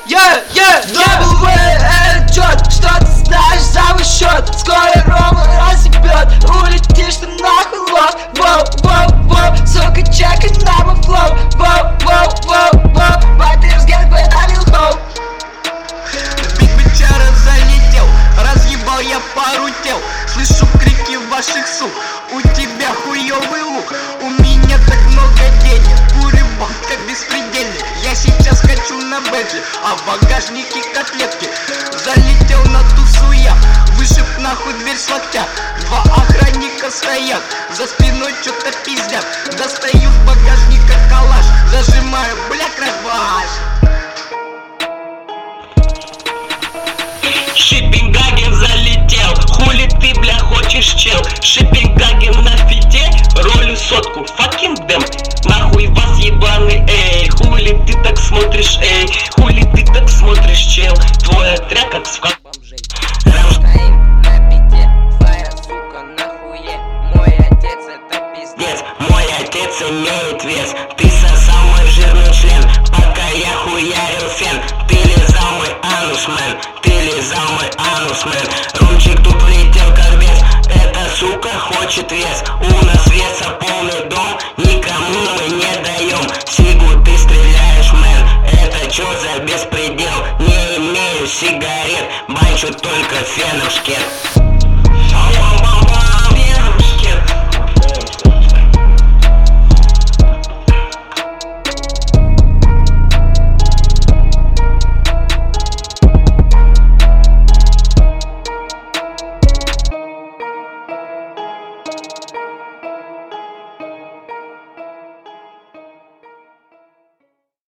Отчет, что ты знаешь за мой счет. Скоро Рома разъебет, улетишь ты нахуй, лох. Воу, сука, чекай на мой флоу. Воу, Батырс гет педалил хоу. Биг бичара залетел, разъебал я пару тел. Слышу крики ваших сук, у тебя хуёвый лук. У меня так много денег, куребан как беспредельный. Я сейчас хочу на Бентли, а в багажнике котлетки. Залетел на тусу я, вышиб нахуй дверь с локтя. Два охранника стоят, за спиной что-то пиздят. Достаю в багажника калаш, зажимаю, бля, кроваш. Шиппингаген залетел, хули ты, бля, хочешь, чел? Шиппингаген на фите, ролю сотку, fucking damn. Нахуй вас ебаный, эй, хули ты так смотришь, эй, хули ты так смотришь, чел? Твой отряд как скот бомжей. Стоим на пите, твоя сука нахуе. Мой отец это пиздец. Мой отец имеет вес, ты сосал мой жирный член, пока я хуярил фен. Ты лизал мой анус, мэн, ты лизал мой анус, мэн. Румчик тут влетел как бес, эта сука хочет вес. У нас веса полный дом, никому мы не даем. Сигу ты стреляешь, мэн, это чё за беспредел? Не имею сигарет, банчу только феном шкет.